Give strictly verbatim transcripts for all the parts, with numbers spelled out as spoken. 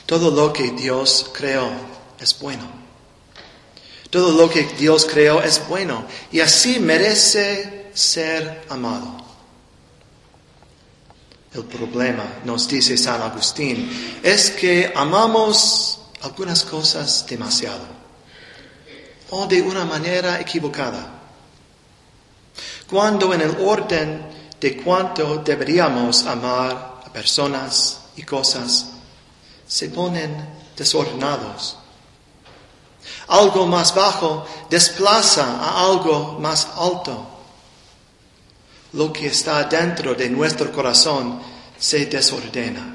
Todo lo que Dios creó es bueno. Todo lo que Dios creó es bueno y así merece ser amado. El problema, nos dice San Agustín, es que amamos algunas cosas demasiado o de una manera equivocada. Cuando en el orden de cuánto deberíamos amar a personas y cosas, se ponen desordenados. Algo más bajo desplaza a algo más alto. Lo que está dentro de nuestro corazón se desordena.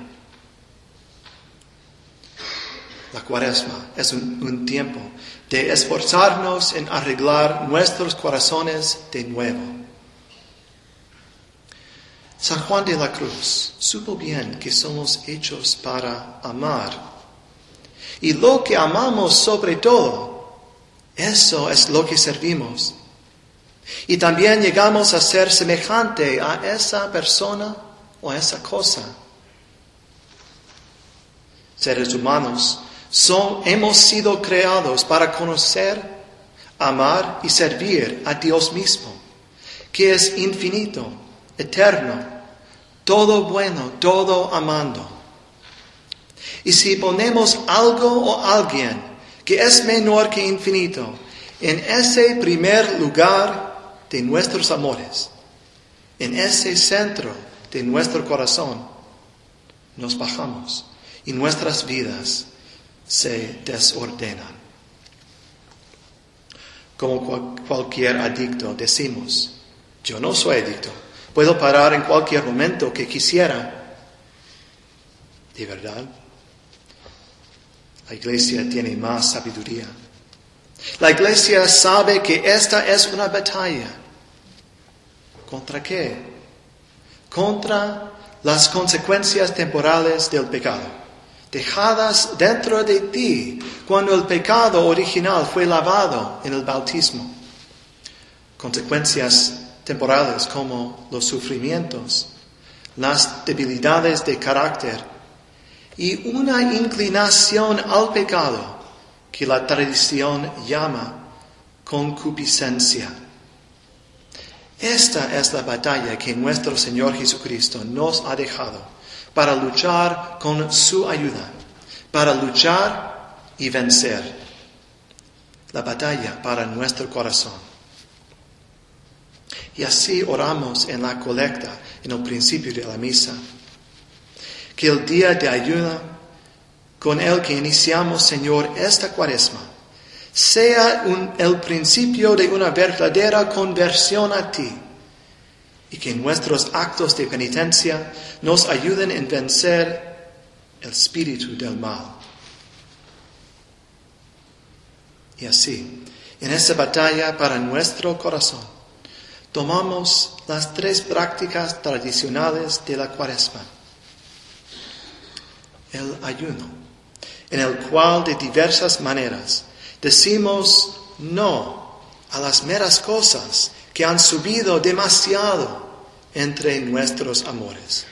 La Cuaresma es un, un tiempo de esforzarnos en arreglar nuestros corazones de nuevo. San Juan de la Cruz supo bien que somos hechos para amar. Y lo que amamos sobre todo, eso es lo que servimos. Y también llegamos a ser semejante a esa persona o a esa cosa. Seres humanos son, hemos sido creados para conocer, amar y servir a Dios mismo, que es infinito, eterno, todo bueno, todo amando. Y si ponemos algo o alguien que es menor que infinito en ese primer lugar de nuestros amores, en ese centro de nuestro corazón, nos bajamos y nuestras vidas se desordenan. Como cual, cualquier adicto decimos, yo no soy adicto, puedo parar en cualquier momento que quisiera. ¿De verdad? La iglesia tiene más sabiduría. La iglesia sabe que esta es una batalla. ¿Contra qué? Contra las consecuencias temporales del pecado, dejadas dentro de ti cuando el pecado original fue lavado en el bautismo. Consecuencias temporales como los sufrimientos, las debilidades de carácter, y una inclinación al pecado que la tradición llama concupiscencia. Esta es la batalla que nuestro Señor Jesucristo nos ha dejado para luchar con su ayuda, para luchar y vencer. La batalla para nuestro corazón. Y así oramos en la colecta, en el principio de la misa. Que el día de ayuda con el que iniciamos, Señor, esta Cuaresma, sea un, el principio de una verdadera conversión a ti y que nuestros actos de penitencia nos ayuden en vencer el espíritu del mal. Y así, en esta batalla para nuestro corazón, tomamos las tres prácticas tradicionales de la Cuaresma. El ayuno, en el cual de diversas maneras decimos no a las meras cosas que han subido demasiado entre nuestros amores.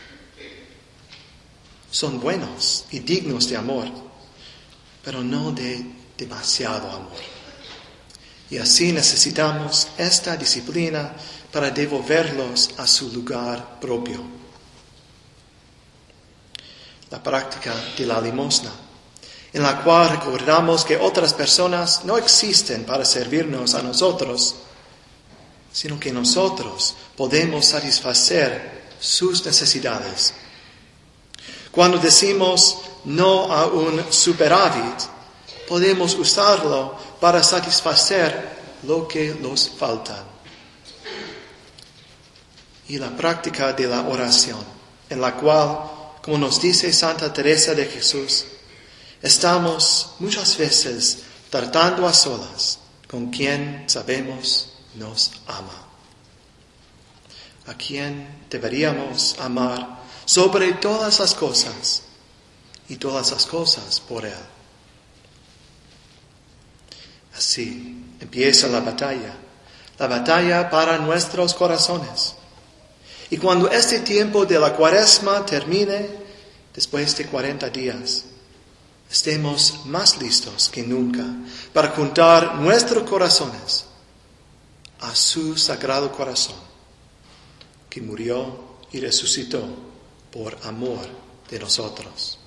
Son buenos y dignos de amor, pero no de demasiado amor. Y así necesitamos esta disciplina para devolverlos a su lugar propio. La práctica de la limosna, en la cual recordamos que otras personas no existen para servirnos a nosotros, sino que nosotros podemos satisfacer sus necesidades. Cuando decimos no a un superávit, podemos usarlo para satisfacer lo que nos falta. Y la práctica de la oración, en la cual, como nos dice Santa Teresa de Jesús, estamos muchas veces tratando a solas con quien sabemos nos ama, a quien deberíamos amar sobre todas las cosas y todas las cosas por Él. Así empieza la batalla, la batalla para nuestros corazones. Y cuando este tiempo de la Cuaresma termine, después de cuarenta días, estemos más listos que nunca para juntar nuestros corazones a su sagrado corazón, que murió y resucitó por amor de nosotros.